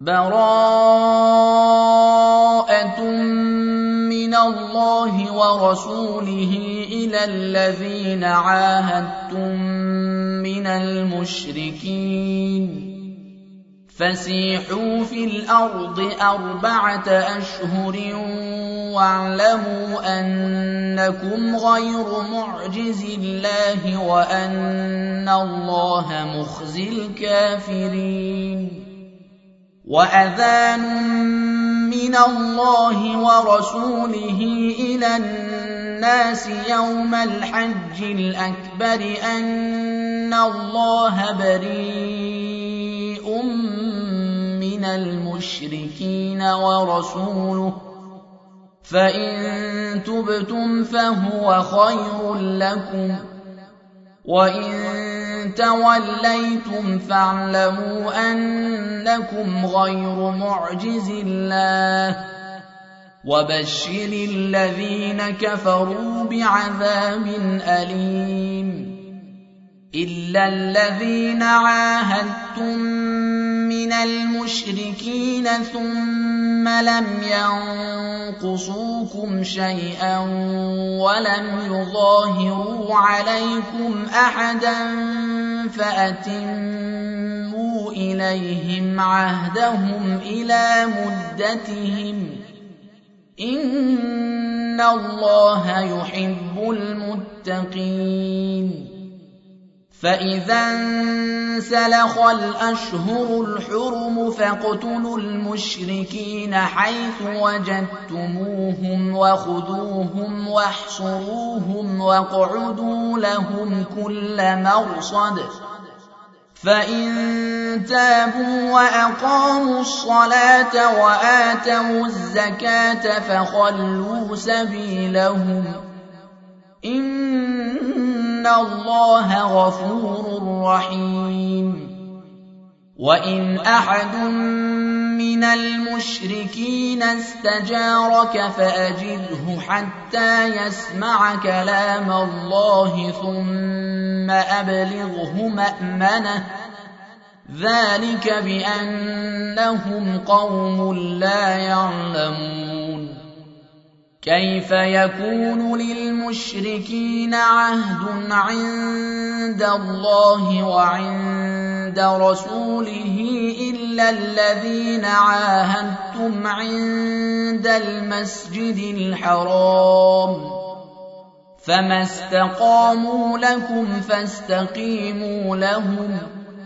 براءة من الله ورسوله إلى الذين عاهدتم من المشركين فسيحوا في الأرض 4 أشهر واعلموا أنكم غير معجز الله وأن الله مخزي الكافرين وأذان من الله ورسوله إلى الناس يوم الحج الأكبر أن الله بريء من المشركين ورسوله فإن تبتم فهو خير لكم وإن توليتم فاعلموا أنكم غير معجز الله وبشر الذين كفروا بعذاب أليم إلا الذين عاهدتم من المشركين ثم لم ينقصوكم شيئا ولم يظاهروا عليكم أحدا فأتموا إليهم عهدهم إلى مدتهم إن الله يحب المتقين فإذا انسلخ الأشهر الحرم فاقتلوا المشركين حيث وجدتموهم وخذوهم واحصروهم واقعدوا لهم كل مرصد فإن تابوا وأقاموا الصلاة وآتوا الزكاة فخلوا سبيلهم إن الله غفور رحيم وإن أحد من المشركين استجارك فأجره حتى يسمع كلام الله ثم أبلغه مأمنه ذلك بأنهم قوم لا يعلمون كيف يكون للمشركين عهد عند الله وعند رسوله إلا الذين عاهدتم عند المسجد الحرام فما استقاموا لكم فاستقيموا لهم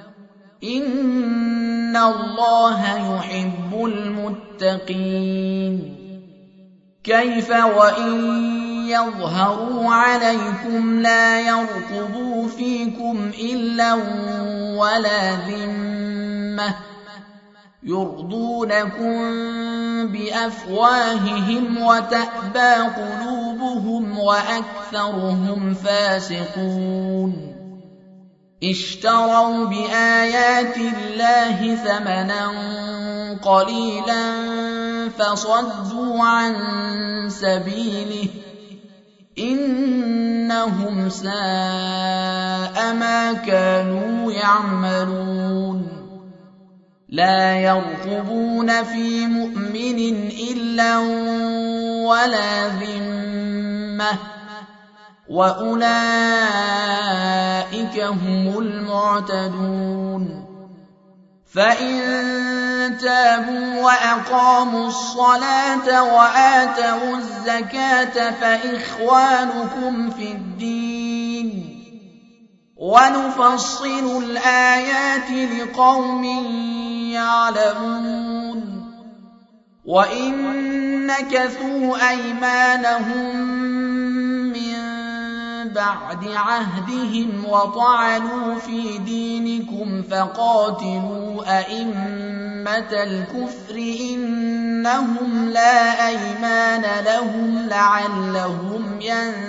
إن الله يحب المتقين كيف وإن يظهروا عليكم لا يرقبوا فيكم إلا ولا ذمة يرضونكم بأفواههم وتأبى قلوبهم وأكثرهم فاسقون اشتروا بآيات الله ثمنا قليلا فصدوا عن سبيله إنهم ساء ما كانوا يعملون لا يرقبون في مؤمن إلا ولا ذمة وأولئك هم المعتدون فإن تابوا وأقاموا الصلاة وآتوا الزكاة فإخوانكم في الدين ونفصل الآيات لقوم يعلمون وإن نكثوا أيمانهم من بعد عهدهم وطعنوا في دينكم فقاتلوا أئمة الكفر إنهم لا أيمان لهم لعلهم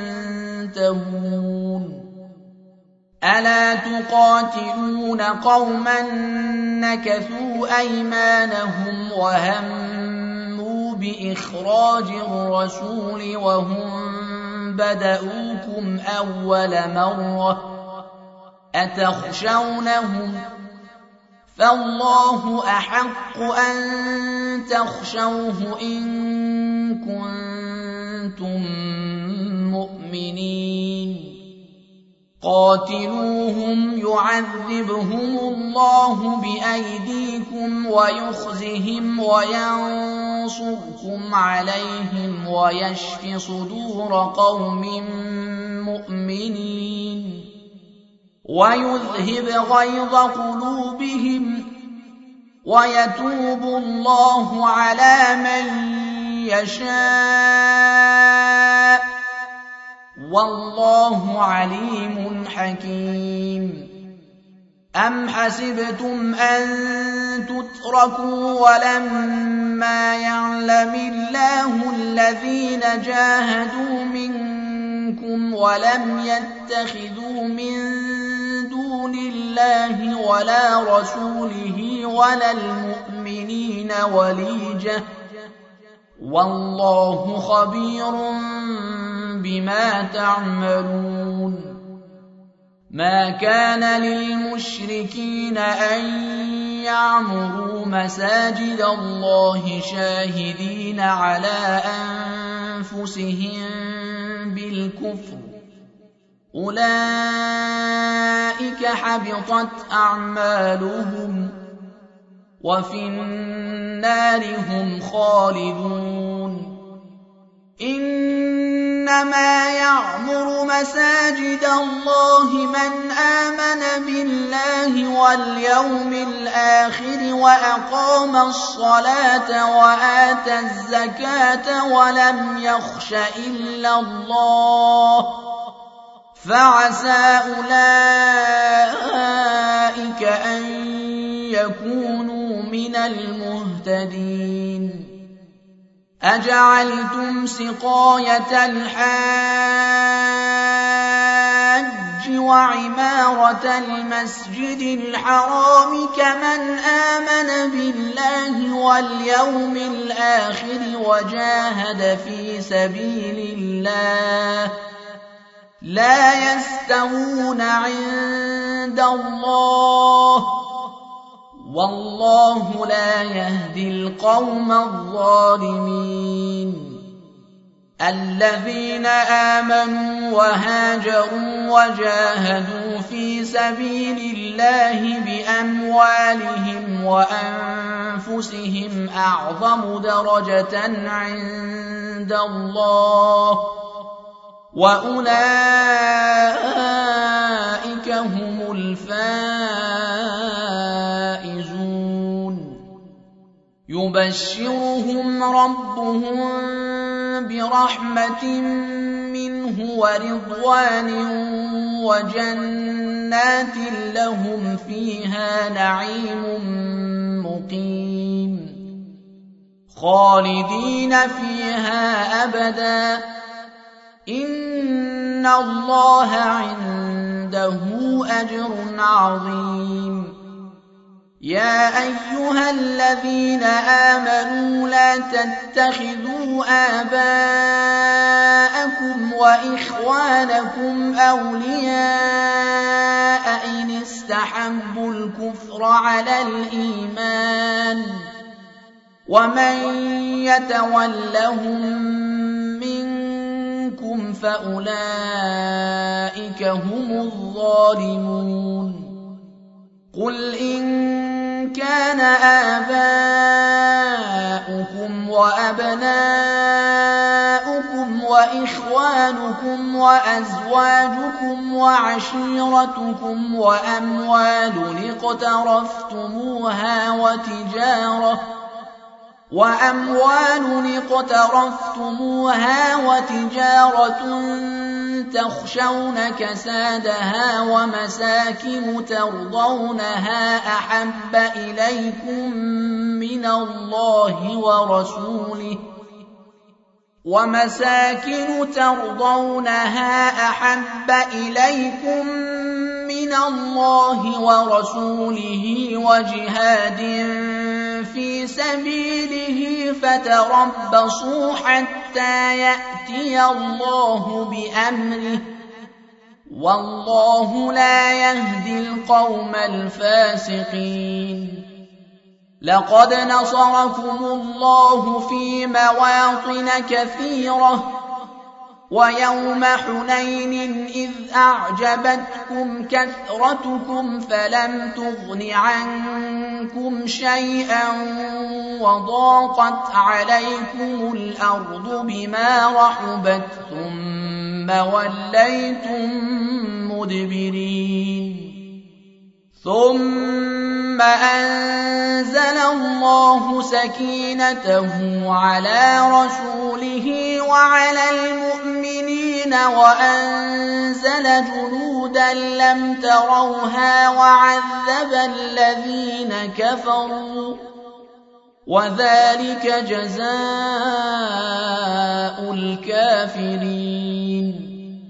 ينتهون ألا تقاتلون قوما نكثوا أيمانهم وهموا بإخراج الرسول وهم بدؤوكم أول مرة أتخشونهم فالله أحق أن تخشوه إن كنتم مؤمنين قاتلوهم يعذبهم الله بأيديكم ويخزهم وينصركم عليهم ويشف صدور قوم مؤمنين ويذهب غيظ قلوبهم ويتوب الله على من يشاء والله عليم حكيم أم حسبتم أن تتركوا ولما يعلم الله الذين جاهدوا منكم ولم يتخذوا من دون الله ولا رسوله ولا المؤمنين وليجة والله خبير بما تعملون ما كان للمشركين أن يعمروا مساجد الله شاهدين على أنفسهم بالكفر أولئك حبطت أعمالهم وفي النار هم خالدون إنما يعمر مساجد الله من آمن بالله واليوم الآخر وأقام الصلاة وآتى الزكاة ولم يخش إلا الله فعسى أولئك أن يكونوا من المهتدين أجعلتم سقاية الحاج وعمارة المسجد الحرام كمن آمن بالله واليوم الآخر وجاهد في سبيل الله لا يستوون عند الله والله لا يهدي القوم الظالمين الذين آمنوا وهاجروا وجاهدوا في سبيل الله بأموالهم وأنفسهم أعظم درجة عند الله وأولئك هم الفائزون يبشرهم ربهم برحمة منه ورضوان وجنات لهم فيها نعيم مقيم خالدين فيها أبدا إن الله عنده أجر عظيم يا أيها الذين آمنوا لا تتخذوا آباءكم وإخوانكم أولياء إن استحبوا الكفر على الإيمان ومن يتولهم منكم فأولئك هم الظالمون قل إن كان آباؤكم وأبناؤكم وإخوانكم وأزواجكم وعشيرتكم وأموال اقترفتموها وتجارة تخشون كسادها ومساكن ترضونها أحب إليكم من الله ورسوله وجهاد في سبيله فتربصوا حتى يأتي الله بأمره والله لا يهدي القوم الفاسقين. لقد نصركم الله في مواطن كثيرة ويوم حنين إذ أعجبتكم كثرتكم فلم تغن عنكم شيئا وضاقت عليكم الأرض بما رحبت ثم وليتم مدبرين. ثم أنزل الله سكينته على رسوله وعلى المؤمنين وأنزل جنودا لم تروها وعذب الذين كفروا وذلك جزاء الكافرين.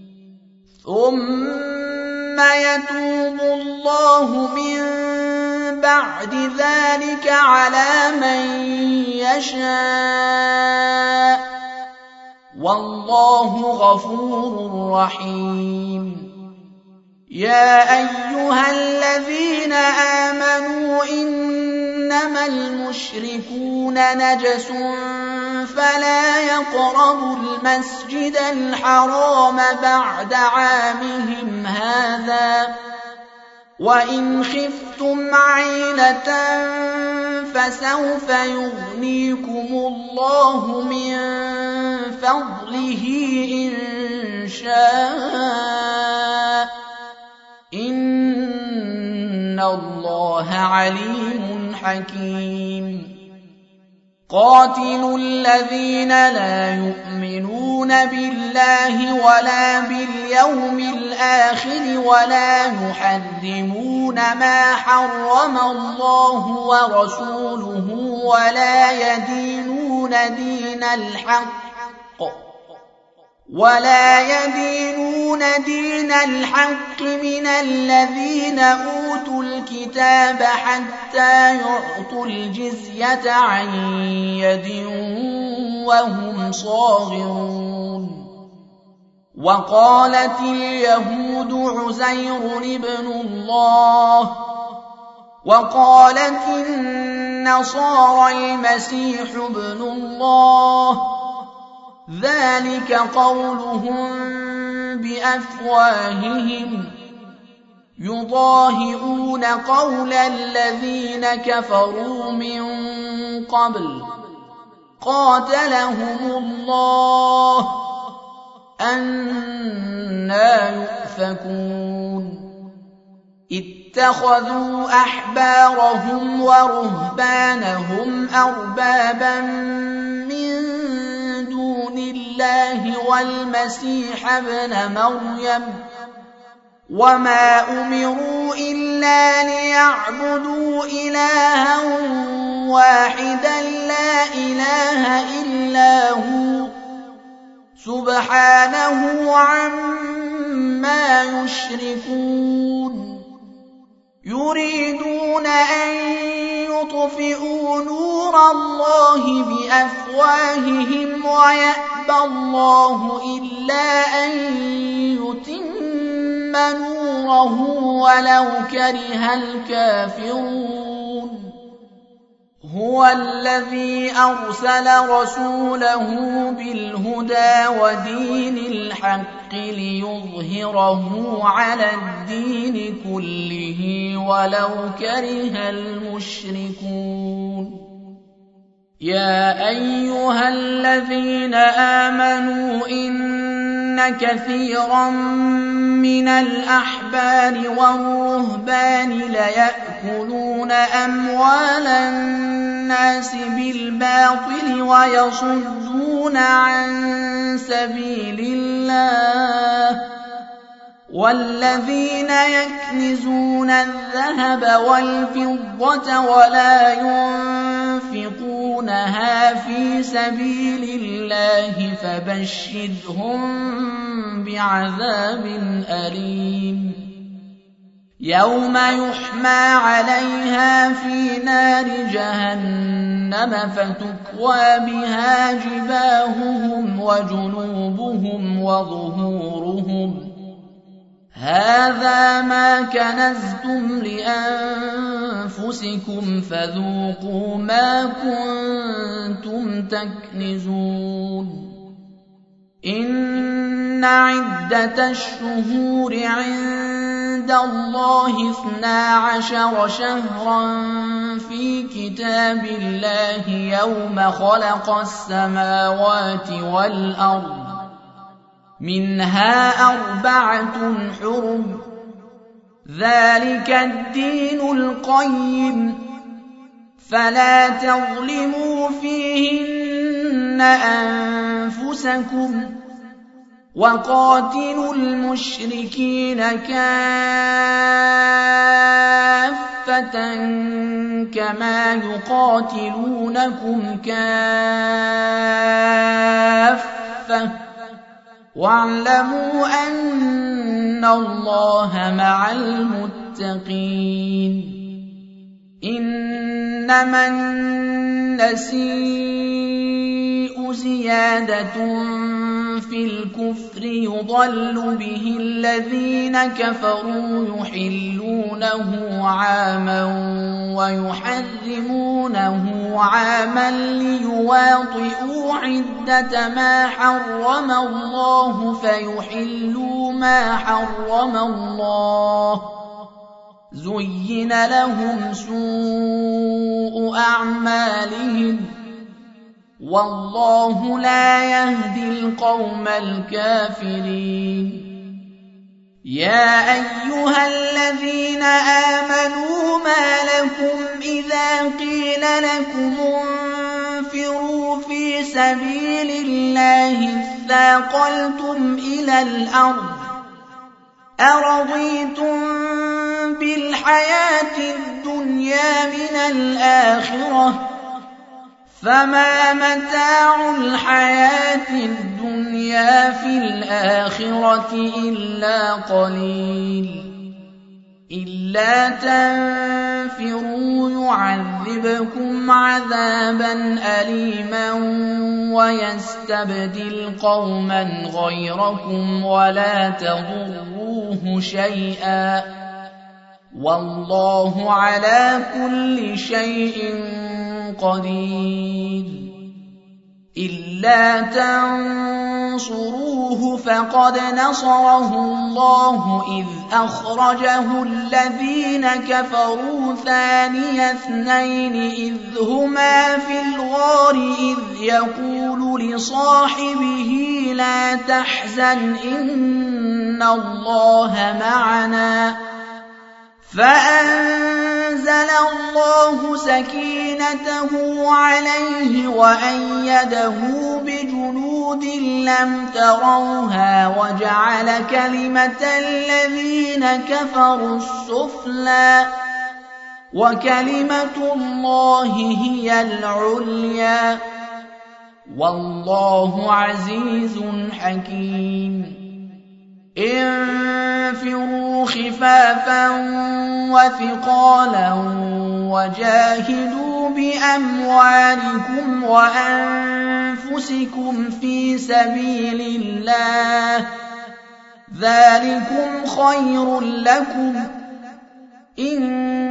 ثم يتوب الله من بعد ذلك على من يشاء والله غفور رحيم. يا أيها الذين آمنوا إنما المشركون نجس فلا يقربوا المسجد الحرام بعد عامهم هذا وإن خفتم عيلة فسوف يغنيكم الله من فضله إن شاء إن الله عليم حكيم. قاتلوا الذين لا يؤمنون بالله ولا باليوم الآخر ولا يحرمون ما حرم الله ورسوله ولا يدينون دين الحق من الذين أوتوا الكتاب حتى يعطوا الجزية عن يد وهم صاغرون. وقالت اليهود عزير ابن الله وقالت النصارى المسيح ابن الله ذلك قولهم بأفواههم يضاهئون قول الذين كفروا من قبل قاتلهم الله أنى يؤفكون. اتخذوا أحبارهم ورهبانهم أربابا من دون الله والمسيح ابن مريم وما أمروا إلا ليعبدوا إلها واحدا لا إله إلا هو سبحانه عما يشركون. يريدون أن يطفئوا نور الله بأفواههم ويأبى الله إلا أن يتم نوره ولو كره الكافرون. هو الذي أرسل رسوله بالهدى ودين الحق ليظهره على الدين كله ولو كره المشركون. يا أيها الذين آمنوا إن كثيرا من الأحبار والرهبان ليأكلون أموال الناس بالباطل ويصدون عن سبيل الله والذين يكنزون الذهب والفضة ولا ينفقونها في سبيل الله فبشرهم بعذاب أليم. يوم يحمى عليها في نار جهنم فتكوى بها جباههم وجنوبهم وظهورهم هذا ما كنزتم لأنفسكم فذوقوا ما كنتم تكنزون إن عدة الشهور عند الله 12 شهرا في كتاب الله يوم خلق السماوات والأرض منها 4 حرم ذلك الدين القيم فلا تظلموا فيهن أنفسكم وقاتلوا المشركين كافة كما يقاتلونكم كافة واعلموا أن الله مع المتقين إنما النسيء زيادة في الكفر يضل به الذين كفروا يحلونه عاما ويحرمونه عاما ليواطئوا عدة ما حرم الله فيحلوا ما حرم الله زين لهم سوء أعمالهم والله لا يهدي القوم الكافرين يا أيها الذين آمنوا ما لكم إذا قيل لكم انفروا في سبيل الله اثاقلتم إلى الأرض أرضيتم بالحياة الدنيا من الآخرة فما متاع الحياة الدنيا في الآخرة إلا قليل إلا تنفروا يعذبكم عذابا أليما ويستبدل قوما غيركم ولا تضروه شيئا والله على كل شيء قدير إلا تنصروه فقد نصره الله إذ أخرجه الذين كفروا ثاني اثنين إذ هما في الغار إذ يقول لصاحبه لا تحزن إن الله معنا فأنزل الله سكينته عليه وأيده بجنود لم تروها وجعل كلمة الذين كفروا السفلى وكلمة الله هي العليا والله عزيز حكيم انفروا خفافا وثقالا وجاهدوا بأموالكم وأنفسكم في سبيل الله ذلكم خير لكم إن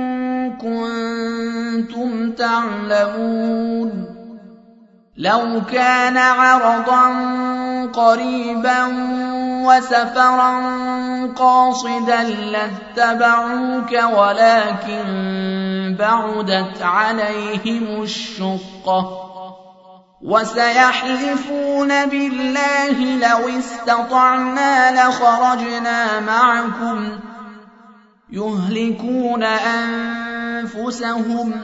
كنتم تعلمون لو كان عرضا قريبا وسفرا قاصدا لاتبعوك ولكن بعدت عليهم الشقة وسيحلفون بالله لو استطعنا لخرجنا معكم يهلكون أنفسهم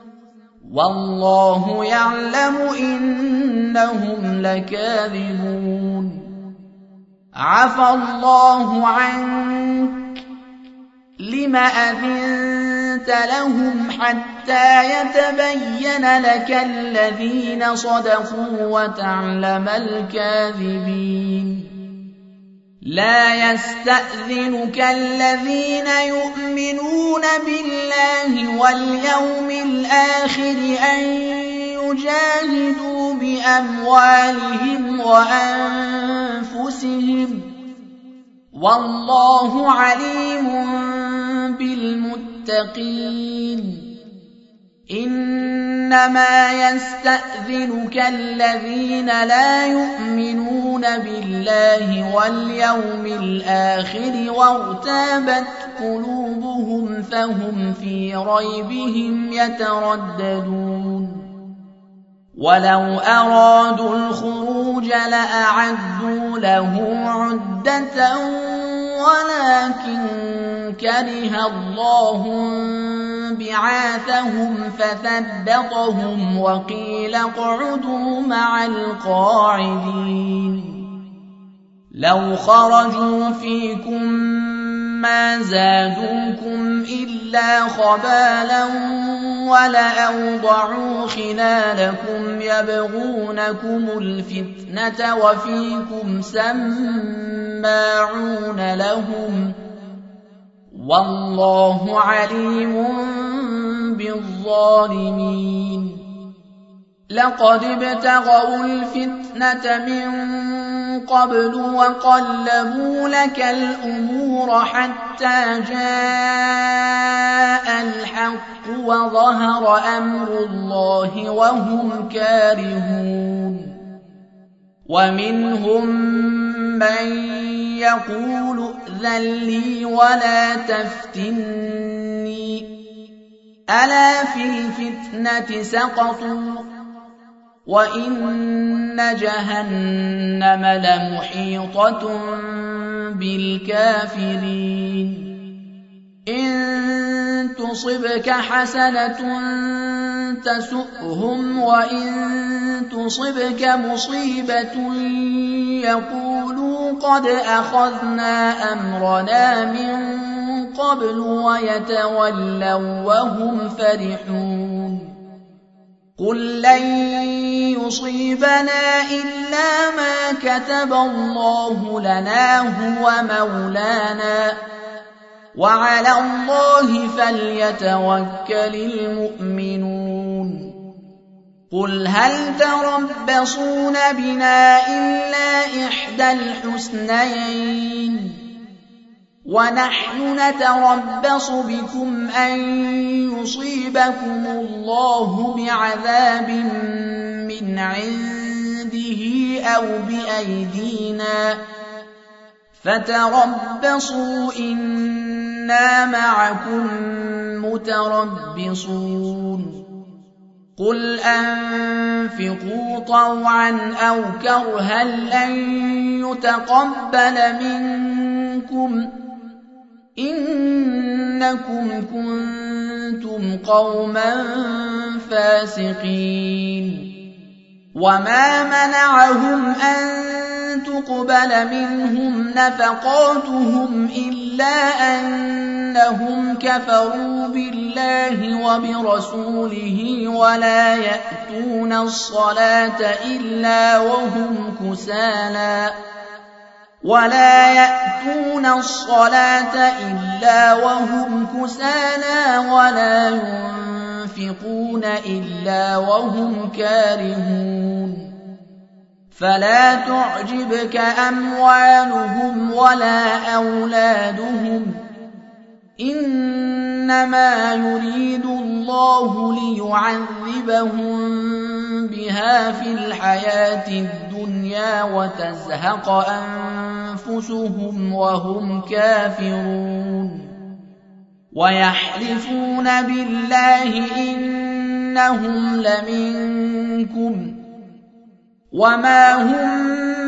والله يعلم إنهم لكاذبون عفى الله عنك لم أذنت لهم حتى يتبين لك الذين صدقوا وتعلم الكاذبين لا يستأذنك الذين يؤمنون بالله واليوم الآخر أن يجاهدوا بأموالهم وأنفسهم والله عليم بالمتقين إنما يستأذنك الذين لا يؤمنون بالله واليوم الآخر وارتابت قلوبهم فهم في ريبهم يترددون ولو أرادوا الخروج لأعدوا له عدة ولكن كره الله بعاثهم فثبطهم وقيل اقعدوا مع القاعدين لو خرجوا فيكم ما زادوكم إلا خبالا ولأوضعوا خلالكم يبغونكم الفتنة وفيكم سماعون لهم والله عليم بالظالمين لقد ابتغوا الفتنة من قبل وقلبوا لك الأمور حتى جاء الحق وظهر أمر الله وهم كارهون ومنهم من يقول ائذن لي ولا تفتني ألا في الفتنة سقطوا وإن جهنم لمحيطة بالكافرين إن تصبك حسنة تسؤهم وإن تصبك مصيبة يقولوا قد أخذنا أمرنا من قبل ويتولوا وهم فرحون قل لن يصيبنا إلا ما كتب الله لنا هو مولانا وعلى الله فليتوكل المؤمنون قل هل تربصون بنا إلا إحدى الحسنيين ونحن نتربص بكم أن يصيبكم الله بعذاب من عنده أو بأيدينا فتربصوا إنا معكم متربصون قل أنفقوا طوعا أو كرها لن يتقبل منكم إنكم كنتم قوما فاسقين وما منعهم أن تقبل منهم نفقاتهم إلا أنهم كفروا بالله وبرسوله ولا يأتون الصلاة إلا وهم كسالى ولا ينفقون إلا وهم كارهون فلا تعجبك أموالهم ولا أولادهم إنما يريد الله ليعذبهم بها في الحياة الدنيا وتزهق أنفسهم وهم كافرون ويحلفون بالله إنهم لمنكم وما هم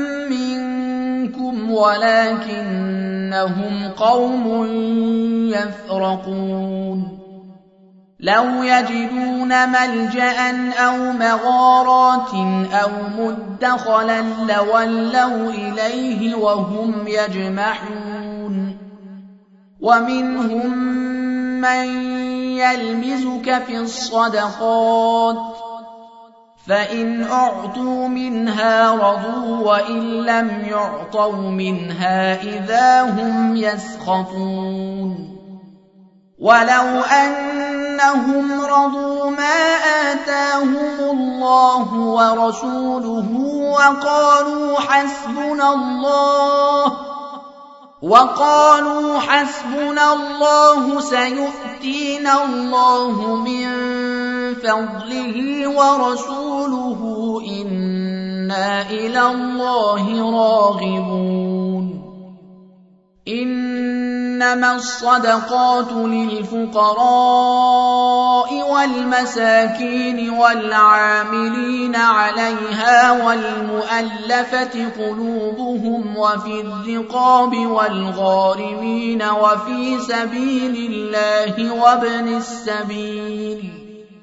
منكم ولكنهم قوم يفرقون لو يجدون ملجأ أو مغارات أو مدخلا لولوا إليه وهم يجمحون ومنهم من يلمزك في الصدقات فإن أعطوا منها رضوا وإن لم يعطوا منها إذا هم يسخطون ولو أنهم رضوا ما آتاهم الله ورسوله وقالوا وقالوا حسبنا الله سيؤتينا الله من فضله ورسوله إنا إلى الله راغبون إنما الصدقات للفقراء والمساكين والعاملين عليها والمؤلفة قلوبهم وفي الرقاب والغارمين وفي سبيل الله وابن السبيل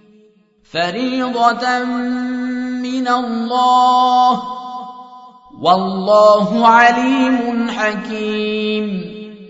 فريضة من الله والله عليم حكيم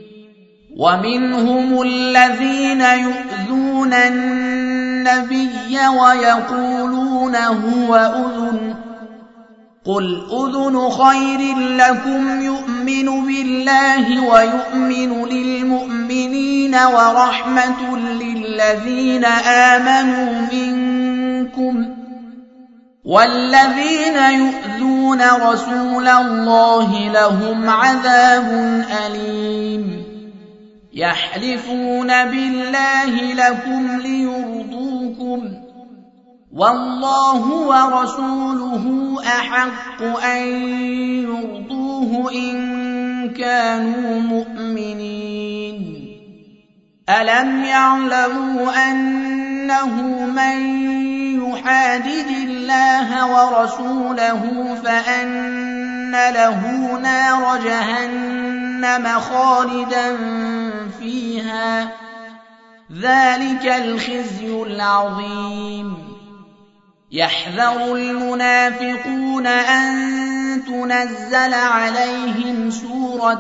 ومنهم الذين يؤذون النبي ويقولون هو أذن قل أذن خير لكم يؤمن بالله ويؤمن للمؤمنين ورحمة للذين آمنوا منكم والذين يؤذون رسول الله لهم عذاب أليم يحلفون بالله لكم ليرضوكم والله ورسوله أحق أن يرضوه إن كانوا مؤمنين ألم يعلموا أنه من يحادد الله ورسوله فأن له نار جهنم خالدا فيها ذلك الخزي العظيم يحذر المنافقون أن تنزل عليهم سورة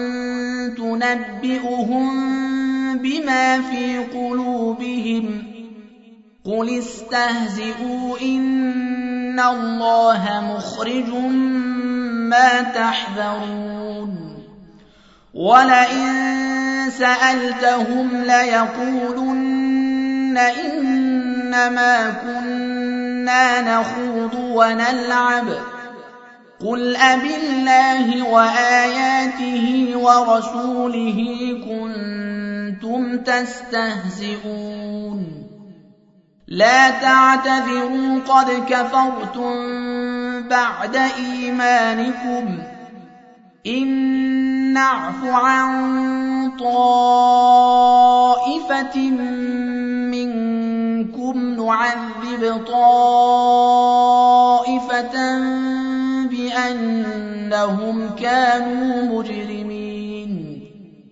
تنبئهم بما في قلوبهم قل استهزئوا إن الله مخرج ما تحذرون ولئن سألتهم ليقولن إنما كنا نخوض ونلعب قل أبالله وآياته ورسوله كنتم تستهزئون لا تعتذروا قد كفرتم بعد إيمانكم إن نعف عن طائفة منكم نعذب طائفة بأنهم كانوا مجرمين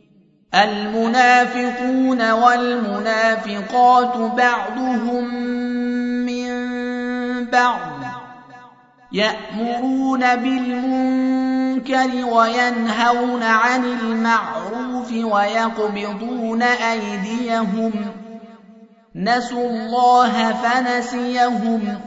المنافقون والمنافقات بعضهم من بعض يأمرون بالمنكر وينهون عن المعروف ويقبضون أيديهم نسوا الله فنسيهم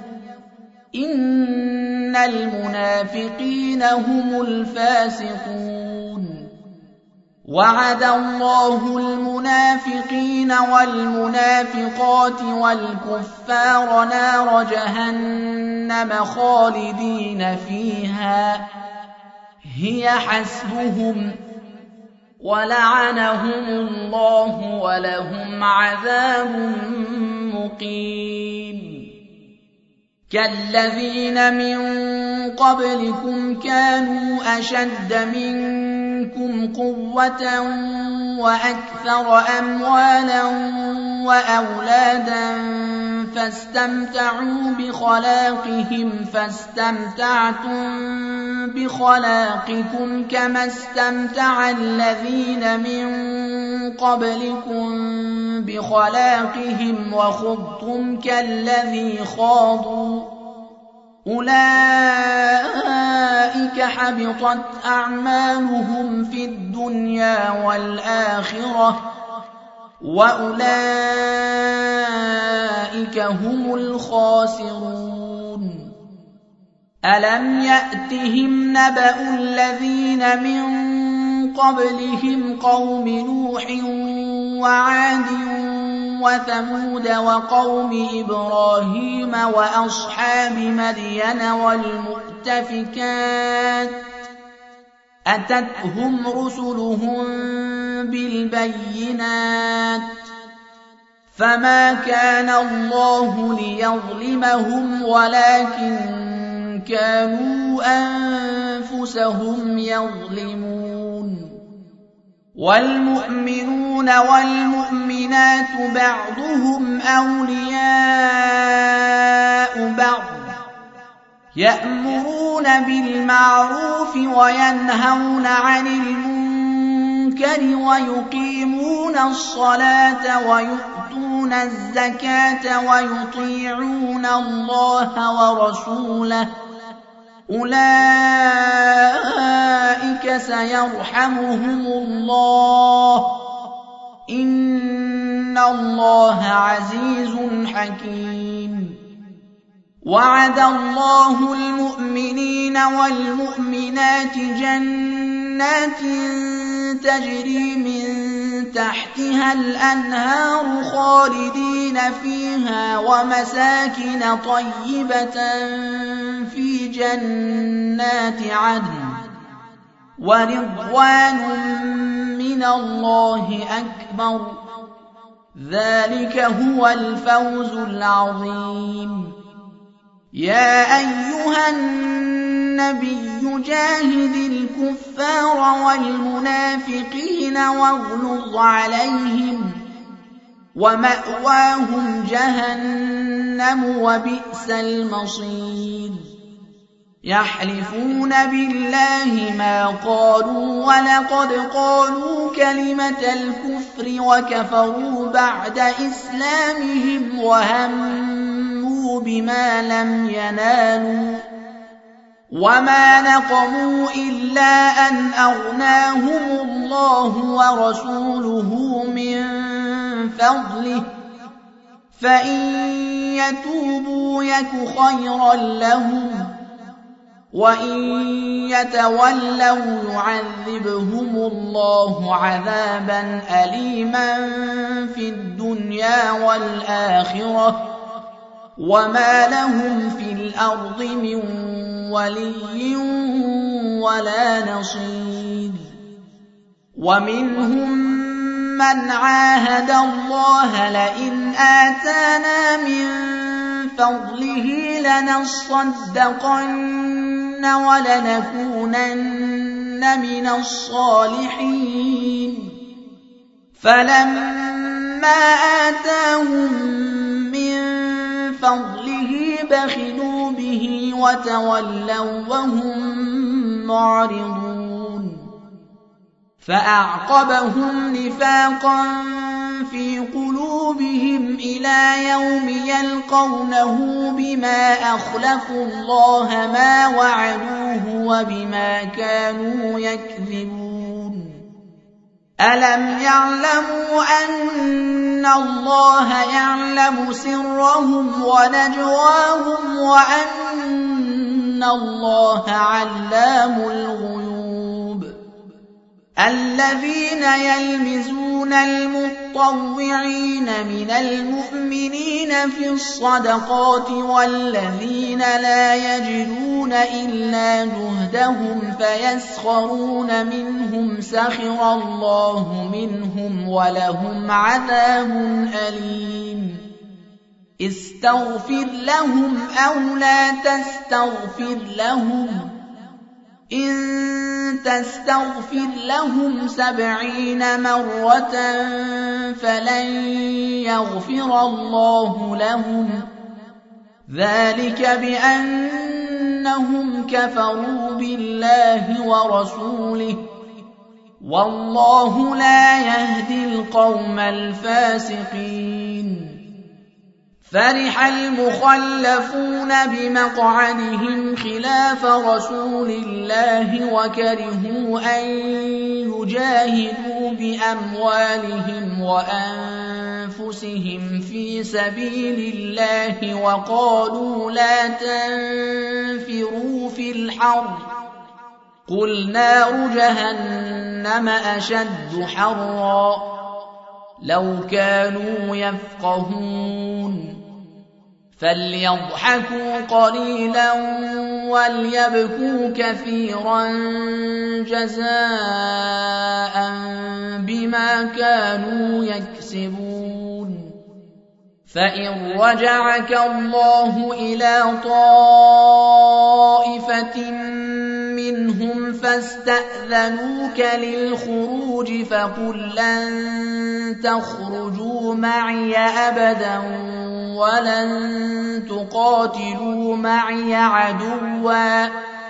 إن المنافقين هم الفاسقون وعد الله المنافقين والمنافقات والكفار نار جهنم خالدين فيها هي حسبهم ولعنهم الله ولهم عذاب مقيم كالذين من قبلكم كانوا أشد منكم قوة وأكثر أموالا وأولادا فاستمتعوا بخلاقهم فاستمتعتم بخلاقكم كما استمتع الذين من قبلكم بخلاقهم وخضتم كالذي خاضوا أولئك حبطت أعمالهم في الدنيا والآخرة وأولئك هم الخاسرون ألم يأتهم نبأ الذين من قبلهم قوم نوح وعاد وثمود وقوم إبراهيم وأصحاب مدين والمؤتفكات أتتهم رسلهم بالبينات فما كان الله ليظلمهم ولكن كانوا أنفسهم يظلمون والمؤمنون والمؤمنات بعضهم أولياء بعض يأمرون بالمعروف وينهون عن المنكر ويقيمون الصلاة ويؤتون الزكاة ويطيعون الله ورسوله أولئك سيرحمهم الله إن الله عزيز حكيم وعد الله المؤمنين والمؤمنات جنات تجري من تحتها الأنهار خالدين فيها ومساكن طيبة في جنات عدن ورضوان من الله أكبر ذلك هو الفوز العظيم يا أيها النبي جاهد الكفار والمنافقين واغلظ عليهم ومأواهم جهنم وبئس المصير يحلفون بالله ما قالوا ولقد قالوا كلمة الكفر وكفروا بعد إسلامهم وهموا بما لم ينالوا وما نقموا إلا أن أغناهم الله ورسوله من فضله فإن يتوبوا يك خيرا لهم وإن يتولوا يعذبهم الله عذابا أليما في الدنيا والآخرة وما لهم في الأرض من ولي ولا نصير ومنهم من عاهد الله لئن آتانا من فضله لنصدقن ولنكونن من الصالحين فلما آتاهم من فضله بخلوا به وتولوا وهم معرضون فأعقبهم نفاقا في قلوبهم إلى يوم يلقونه بما أخلفوا الله ما وعدوه وبما كانوا يكذبون ألم يعلموا أن الله يعلم سرهم ونجواهم وأن الله علام الغيوب الذين يلمزون المطوعين من المؤمنين في الصدقات والذين لا يجدون إلا جهدهم فيسخرون منهم سخر الله منهم ولهم عذاب أليم استغفر لهم أو لا تستغفر لهم إن تستغفر لهم 70 مرة فلن يغفر الله لهم ذلك بأنهم كفروا بالله ورسوله والله لا يهدي القوم الفاسقين فرح المخلفون بمقعدهم خلاف رسول الله وكرهوا أن يجاهدوا بأموالهم وأنفسهم في سبيل الله وقالوا لا تنفروا في الحر قل نار جهنم أشد حرا لو كانوا يفقهون فليضحكوا قليلا وليبكوا كثيرا جزاء بما كانوا يكسبون. فإن رجعك الله إلى طائفة منهم فاستأذنوك للخروج فقل لن تخرجوا معي أبدا ولن تقاتلوا معي عدوا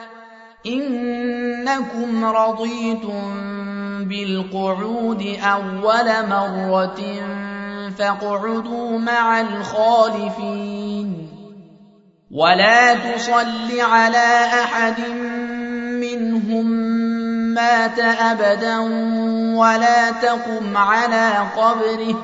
إنكم رضيتم بالقعود أول مرة فاقعدوا مع الخالفين. ولا تصل على أحد منهم مات أبدا ولا تقم على قبره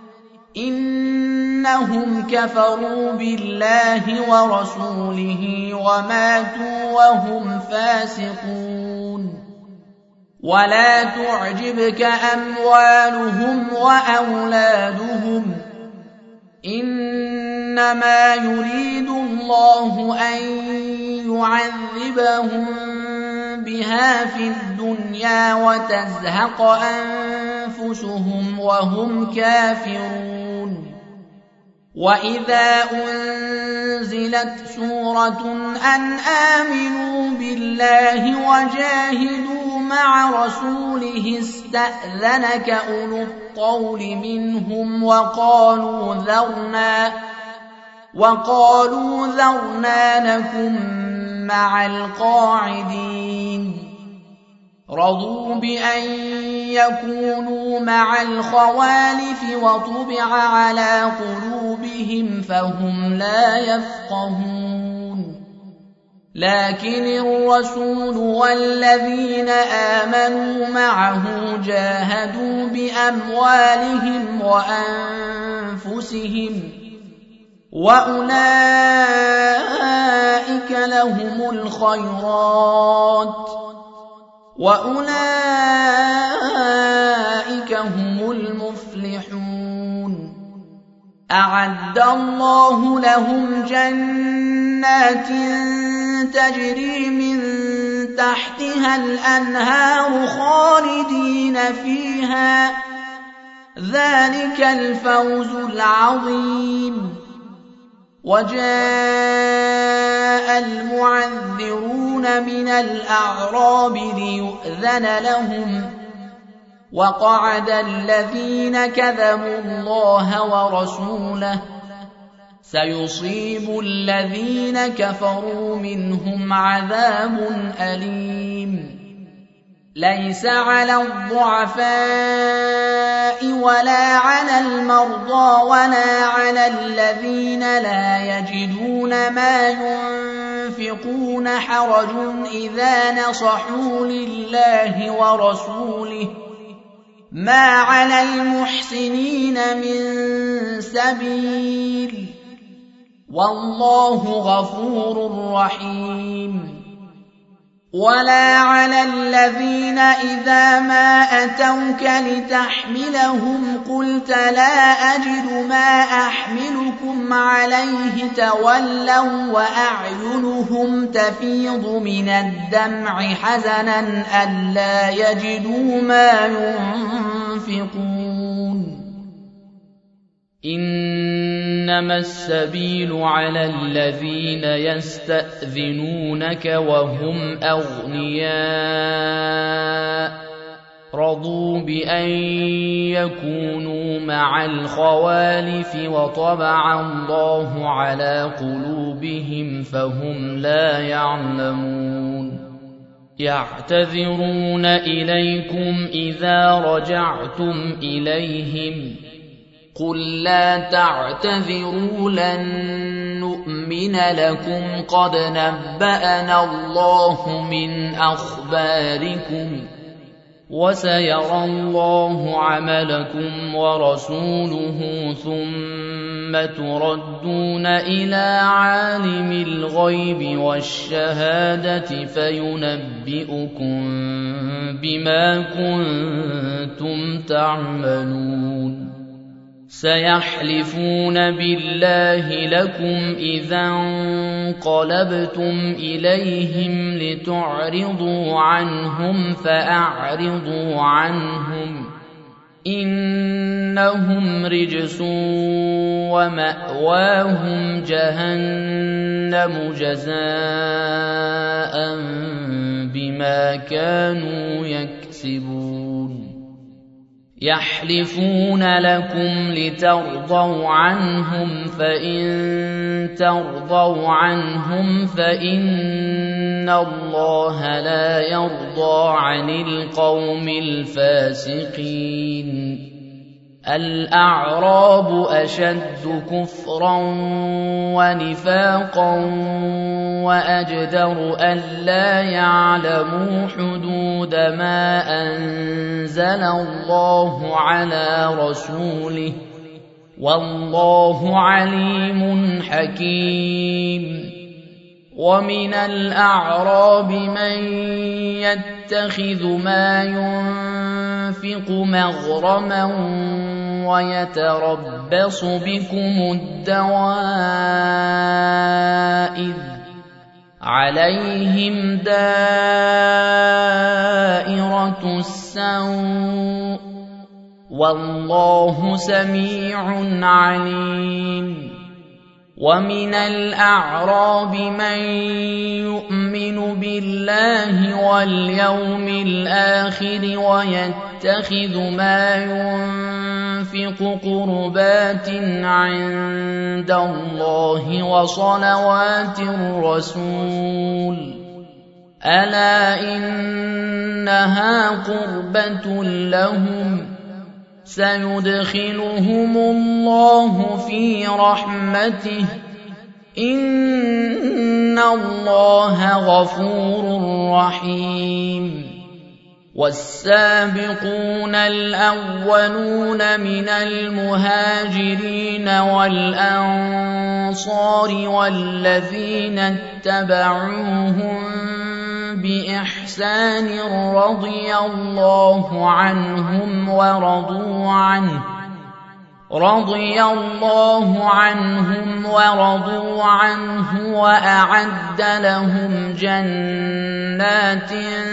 إنهم كفروا بالله ورسوله وماتوا وهم فاسقون. ولا تعجبك أموالهم وأولادهم إنما يريد الله أن يعذبهم بها في الدنيا وتزهق أنفسهم وهم كافرون. وإذا أنزلت سورة أن آمنوا بالله وجاهدوا مع رسوله استأذنك أولو الطول منهم وقالوا ذرنا نكن مع القاعدين. رضوا بأن يكونوا مع الخوالف وطبع على قلوبهم فهم لا يفقهون. لكن الرسول والذين آمنوا معه جاهدوا بأموالهم وأنفسهم وأولئك لهم الخيرات وأولئك هم المفلحون. أعد الله لهم جنات تجري من تحتها الأنهار خالدين فيها ذلك الفوز العظيم. وجاء المعذرون من الأعراب ليؤذن لهم وقعد الذين كذبوا الله ورسوله سيصيب الذين كفروا منهم عذاب أليم. ليس على الضعفاء ولا على المرضى ولا على الذين لا يجدون ما ينفقون حرج إذا نصحوا لله ورسوله ما على المحسنين من سبيل والله غفور رحيم. ولا على الذين إذا ما أتوك لتحملهم قلت لا أجد ما أحملكم عليه تولوا وأعينهم تفيض من الدمع حزنا ألا يجدوا ما ينفقون. إنما السبيل على الذين يستأذنونك وهم أغنياء رضوا بأن يكونوا مع الخوالف وطبع الله على قلوبهم فهم لا يعلمون. يعتذرون إليكم إذا رجعتم إليهم قل لا تعتذروا لن نؤمن لكم قد نبأنا الله من أخباركم وسيرى الله عملكم ورسوله ثم تردون إلى عالم الغيب والشهادة فينبئكم بما كنتم تعملون. سيحلفون بالله لكم إذا انقلبتم إليهم لتعرضوا عنهم فأعرضوا عنهم إنهم رجس ومأواهم جهنم جزاء بما كانوا يكسبون يحلفون لكم لترضوا عنهم فإن ترضوا عنهم فإن الله لا يرضى عن القوم الفاسقين الأعراب أشد كفرا ونفاقا وأجدر ألا يعلموا حدود ما أنزل الله على رسوله والله عليم حكيم ومن الأعراب من يتخذ ما ينفق مغرما ويتربص بكم الدوائر عليهم دائرة السوء والله سميع عليم ومن الأعراب من يؤمن بالله واليوم الآخر ويتخذ ما ينفق قربات عند الله وصلوات الرسول ألا إنها قربة لهم سيدخلهم الله في رحمته إن الله غفور رحيم والسابقون الأولون من المهاجرين والأنصار والذين اتبعوهم بإحسان رضي الله عنهم ورضوا عنه وأعد لهم جنات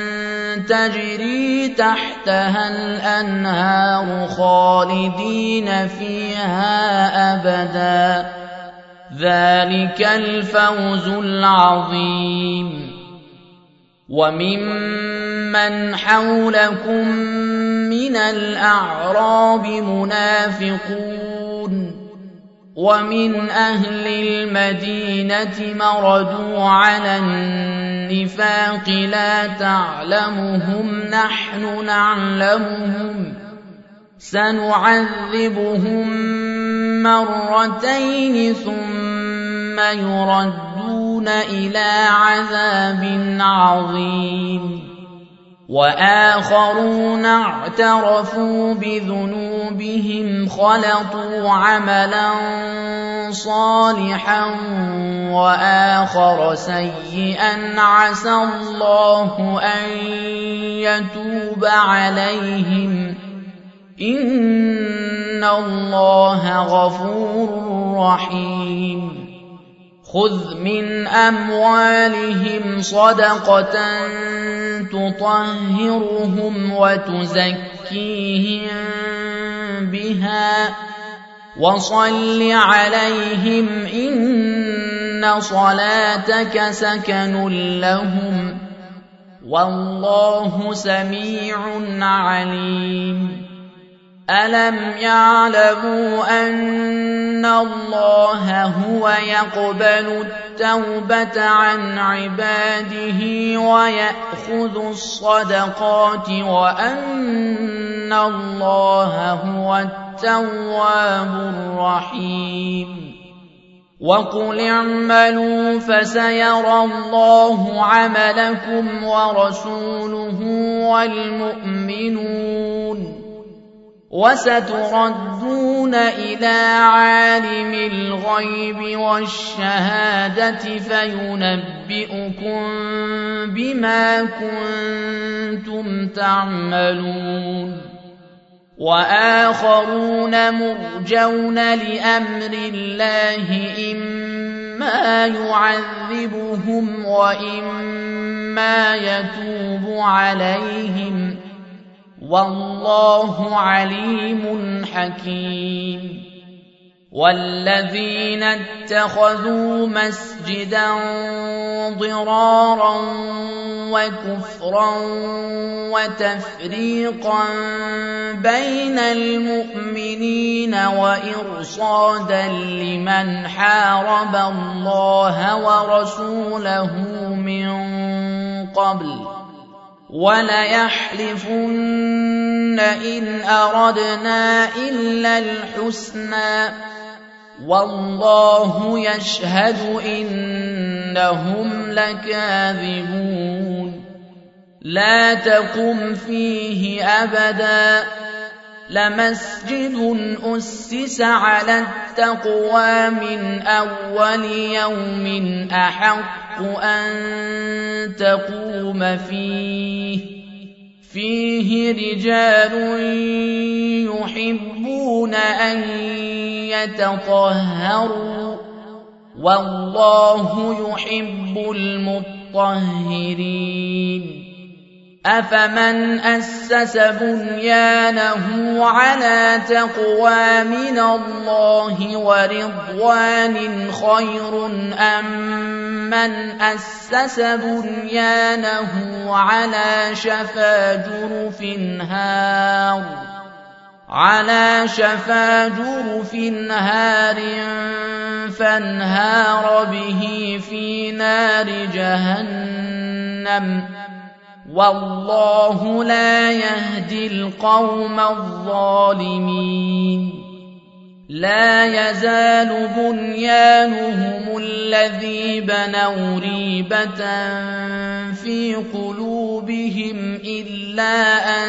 تجري تحتها الأنهار خالدين فيها أبدا ذلك الفوز العظيم وممن حولكم من الأعراب منافقون ومن أهل المدينة مردوا على النفاق لا تعلمهم نحن نعلمهم سنعذبهم مرتين ثم يردون إلى عذاب عظيم وآخرون اعترفوا بذنوبهم خلطوا عملا صالحا وآخر سيئا عسى الله أن يتوب عليهم إن الله غفور رحيم خذ من أموالهم صدقة تطهرهم وتزكيهم بها وصل عليهم إن صلاتك سكن لهم والله سميع عليم ألم يعلموا أن الله هو يقبل التوبة عن عباده ويأخذ الصدقات وأن الله هو التواب الرحيم وقل اعملوا فسيرى الله عملكم ورسوله والمؤمنون وستردون إلى عالم الغيب والشهادة فينبئكم بما كنتم تعملون وآخرون مرجون لأمر الله إما يعذبهم وإما يتوب عليهم والله عليم حكيم والذين اتخذوا مسجدا ضرارا وكفرا وتفريقا بين المؤمنين وإرصادا لمن حارب الله ورسوله من قبل وليحلفن إن أردنا إلا الحسنى والله يشهد إنهم لكاذبون لا تقم فيه أبدا لمسجد أسس على التقوى من أول يوم أحق أن تقوم فيه رجال يحبون أن يتطهروا والله يحب المطهرين أفمن أسس بنيانه على تقوى من الله ورضوان خير أم من أسس بنيانه على شفا جرف هار فانهار به في نار جهنم والله لا يهدي القوم الظالمين لا يزال بنيانهم الذي بنوا ريبة في قلوبهم إلا أن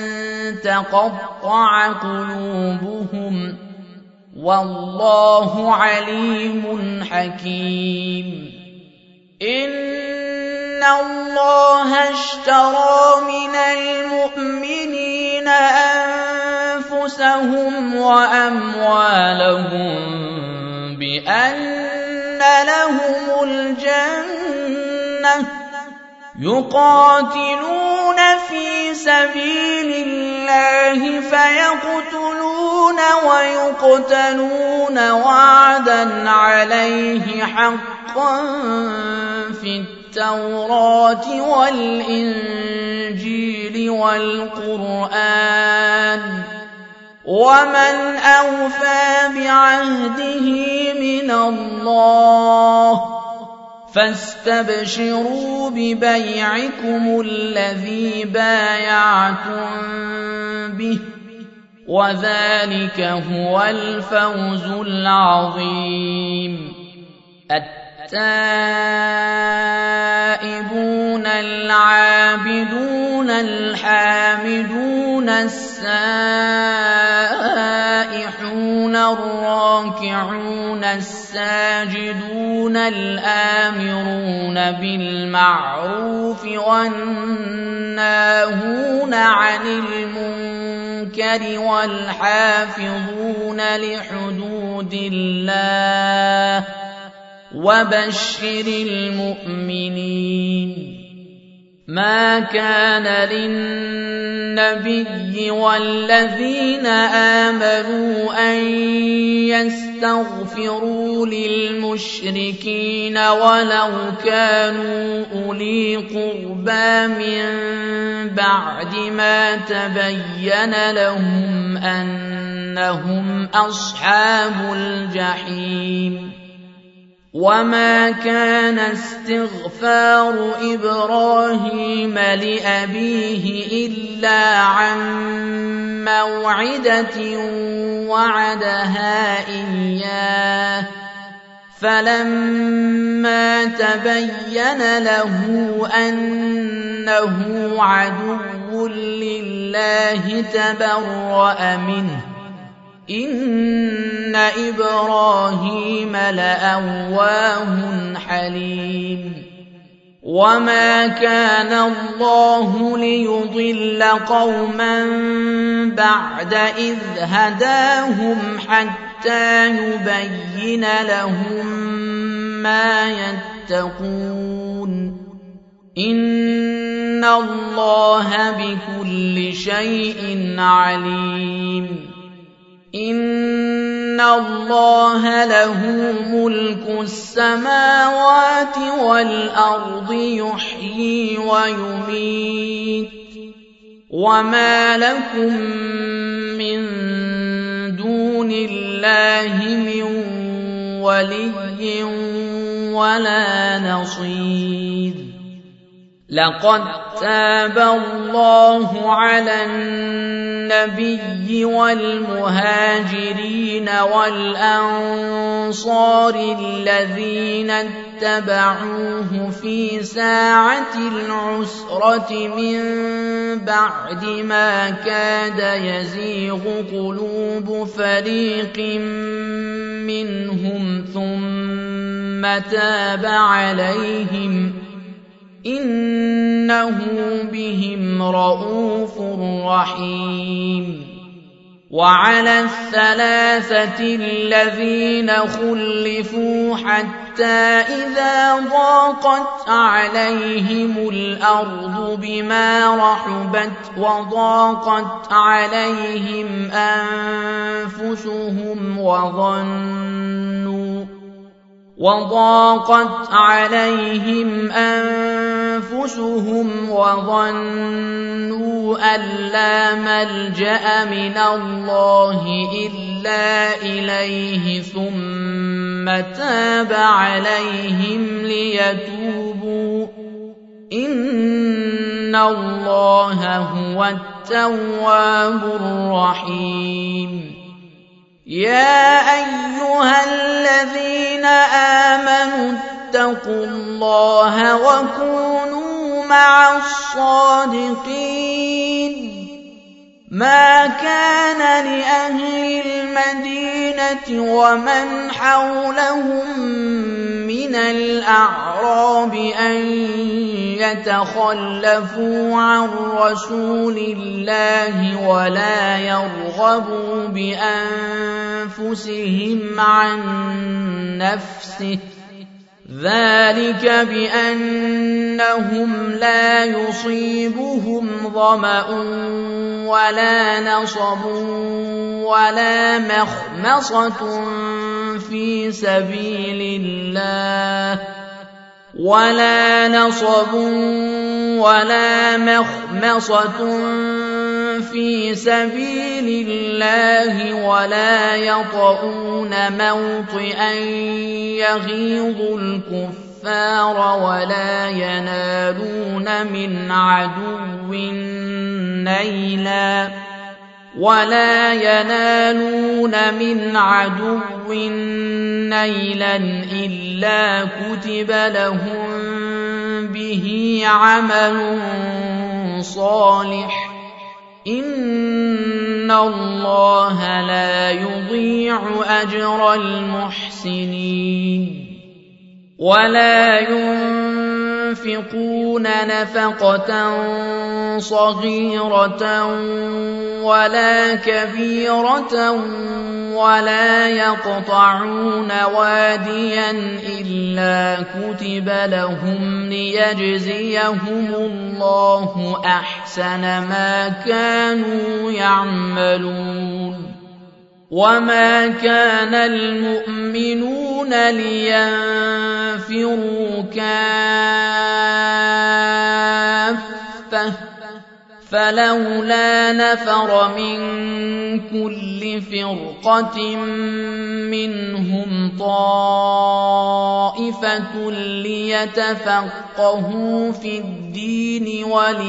تقطع قلوبهم والله عليم حكيم إن الله اشترى من المؤمنين أنفسهم وأموالهم بأن لهم الجنة يقاتلون في سبيل الله فيقتلون ويقتلون وعدا عليه حقا في التوراة والإنجيل والقرآن ومن أوفى بعهده من الله فاستبشروا ببيعكم الذي بايعتم به وذلك هو الفوز العظيم التائبون العابدون الحامدون السائحون الراكعون الساجدون الآمرون بالمعروف والناهون عن المنكر والحافظون لحدود الله وبشر المؤمنين ما كان للنبي والذين آمنوا أن يستغفروا للمشركين ولو كانوا أولي قربى من بعد ما تبين لهم أنهم أصحاب الجحيم وما كان استغفار إبراهيم لأبيه إلا عن موعدة وعدها إياه فلما تبين له أنه عدو لله تبرأ منه إن إبراهيم لأواه حليم وما كان الله ليضل قوما بعد إذ هداهم حتى يبين لهم ما يتقون إن الله بكل شيء عليم إن الله له ملك السماوات والأرض يحيي ويميت وما لكم من دون الله من ولي ولا نصير لقد تاب الله على النبي والمهاجرين والأنصار الذين اتبعوه في ساعة العسرة من بعد ما كاد يزيغ قلوب فريق منهم ثم تاب عليهم إنه بهم رءوف رحيم وعلى الثلاثة الذين خلفوا حتى إذا ضاقت عليهم الأرض بما رحبت وضاقت عليهم أنفسهم وظنوا أن لا ملجأ من الله إلا إليه ثم تاب عليهم ليتوبوا إن الله هو التواب الرحيم يا أيها الذين آمنوا اتقوا الله وكونوا مع الصادقين ما كان لأهل المدينة ومن حولهم من الأعراب أن يتخلفوا عن رسول الله ولا يرغبوا بأنفسهم عن نفسه ذلك بأنهم لا يصيبهم ظمأ ولا نصب ولا مخمصة في سبيل الله ولا يطؤون موطئا يغيظ الكفار ولا ينالون من عدو نيلا إلا كتب لهم به عمل صالح إن الله لا يضيع أجر المحسنين ولا ينفقون نفقة صغيرة ولا كبيرة ولا يقطعون واديا إلا كتب لهم ليجزيهم الله أحسن ما كانوا يعملون وما كان المؤمنون لينفروا كافة فلولا نفر من كل فرقة منهم طائفة ليتفقهوا في الدين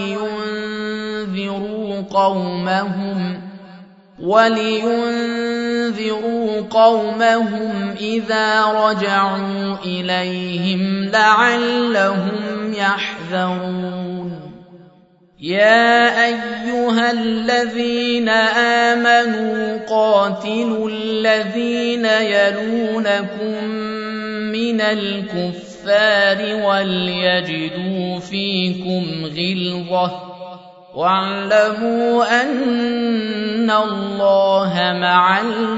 ولينذروا قومهم إذا رجعوا إليهم لعلهم يحذرون يا أيها الذين آمنوا قاتلوا الذين يلونكم من الكفار الكفار وليجدوا فيكم غلظة واعلموا أن الله مع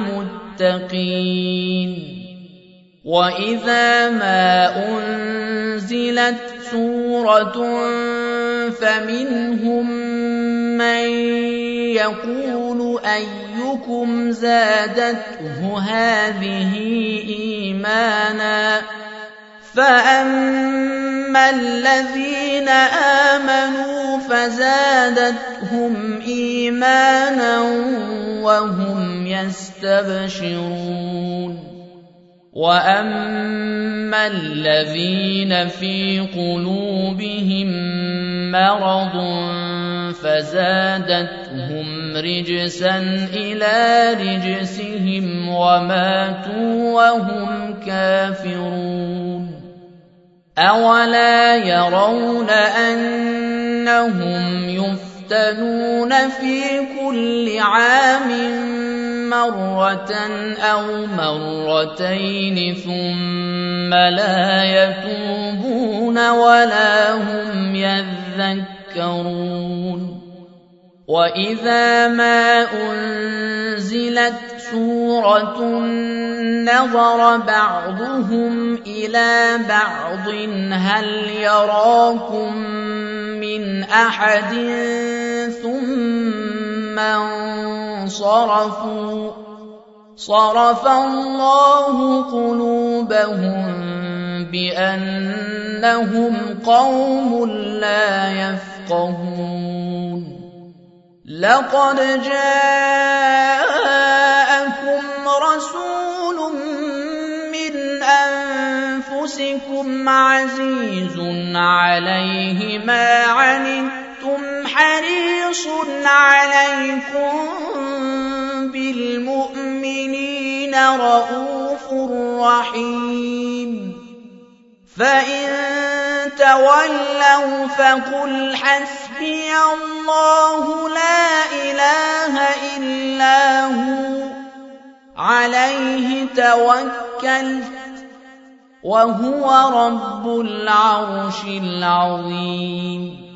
المتقين. وإذا ما أنزلت سورة فمنهم من يقول أيكم زادته هذه إيمانا فأما الذين آمنوا فزادتهم إيمانا وهم يستبشرون. وأما الذين في قلوبهم مرض فزادتهم رجسا إلى رجسهم وماتوا وهم كافرون. أولا يرون أنهم يفتنون في كل عام مرة أو مرتين ثم لا يتوبون ولا هم يذكرون. وإذا ما أنزلت سورة نظر بعضهم إلى بعض هل يراكم من أحد ثم انصرفوا صرف الله قلوبهم بأنهم قوم لا يفقهون. لقد جاءكم رسول من أنفسكم عزيز عليه ما عنتم حريص عليكم بالمؤمنين رءوف رحيم. فإن تولوا فقل حسبي الله لا إله إلا هو عليه توكلت وهو رب العرش العظيم.